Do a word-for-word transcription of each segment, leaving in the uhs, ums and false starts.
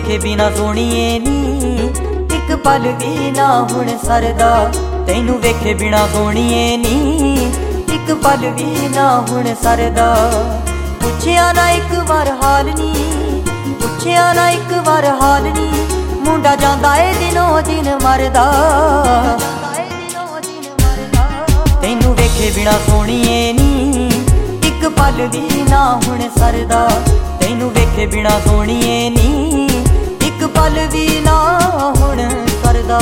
वेखे बिना सोहणीए नी इक पल भी ना हुण सरदा। तैनू वेखे बिना सोहणीए नी इक पल भी ना हुण सरदा। पुछया ना इक बार हाल नी, पुछया ना इक बार हाल नी, मुंडा जांदा ए दिनों दिन मरदा। तैनू वेखे बिना सोहणीए नी इक पल भी ना हुण सरदा। तैनू वेखे बिना सोहणीए नी इक पल भी ना हुण सरदा।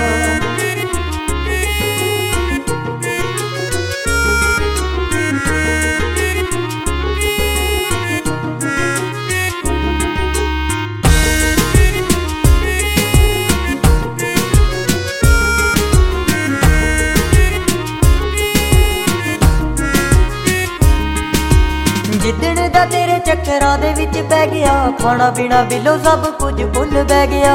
जिदण दा तेरे चक्करां दे विच पै गया, खाना पीना बिलो सब कुछ भुल बह गया।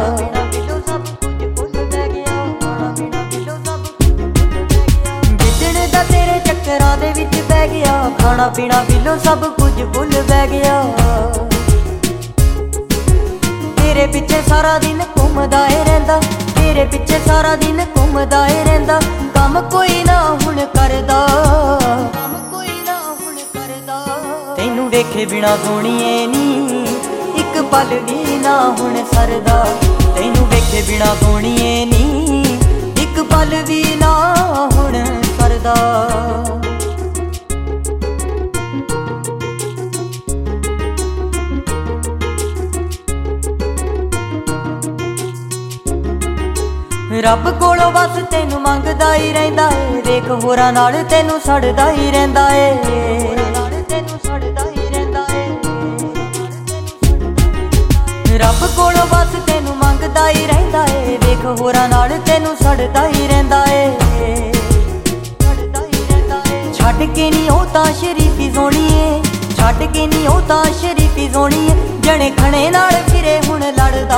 जिदण दा तेरे चक्करां दे विच पै गया, खाना पीना बिलो सब कुछ भुल बह गया। तेरे पिछे सारा दिन घूमदा ए रहिंदा, तेरे पिछे सारा दिन घूमदा ए रहिंदा, कम कोई ना हुण करदा। तैनू वेखे बिना सोहणीए नी इक पल भी ना हुण सरदा। तैनू वेखे बिना सोहणीए नी इक पल भी ना हुण सरदा। रब कोलों बस तैनू मंगदा ही रहिंदा ए, वेख होरां नाल तैनू सड़दा ही रहिंदा ए। रब कोलों बस तैनू मंगदा ही रहिंदा ए, वेख होरां नाल तैनू सड़दा ही रहिंदा ए। छड्ड के नी ओ तां शरीफी सोहणीए, छड्ड के नी ओ तां शरीफी सोहणीए, जने खणे नाल फिरे हुण लड़दा।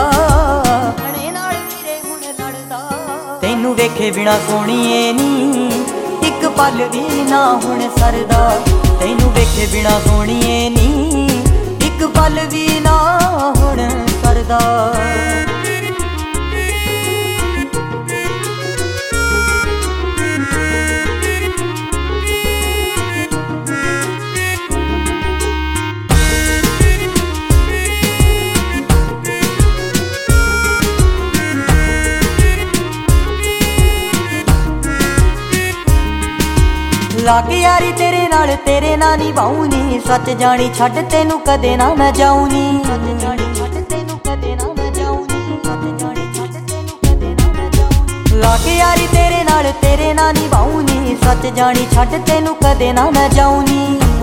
तैनू वेखे बिना सोहणीए नी इक पल भी ना हुण सरदा। तैनू वेखे बिना सोहणीए नी इक पल भी ना हुण सरदा। लाग यारी तेरे नाल तेरे ना निभाऊं नी, सच जानी छड्ड तैनू कदे ना मैं जाऊं नी। लाग यारी तेरे नाल तेरे ना निभाऊं नी, सच जानी छड्ड तैनू कदे ना मैं जाऊं नी।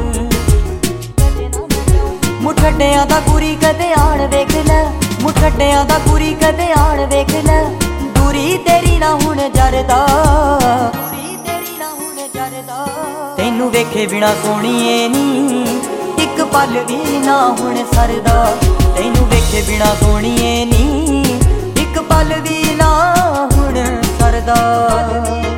मुठड्डियां दा गुरी कदे आण वेख लै, मुठड्डियां दा गुरी कदे आण वेख लै, दूरी तेरी ना हुण जरदा। तैनू वेखे बिना सोहणीए नी इक पल भी ना हुण सरदा। तैनू वेखे बिना सोहणीए नी इक पल भी ना हुण सरदा।